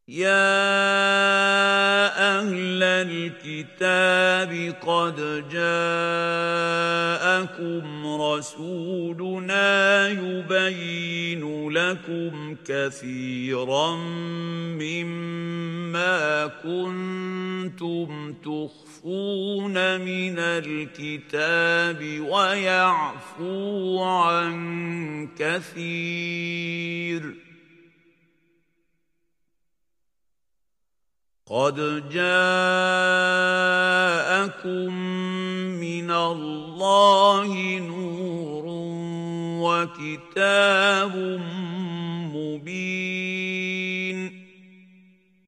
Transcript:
يَا أَهْلَ الْكِتَابِ قَدْ جَاءَكُمْ رَسُولُنَا يُبَيِّنُ لَكُمْ كَثِيرًا مِّمَّا كُنتُمْ تُخْفُونَ مِنَ الْكِتَابِ وَيَعْفُو عَن كَثِيرٍ. قَدْ جَاءَكُم مِّنَ اللَّهِ نُورٌ وَكِتَابٌ مُّبِينٌ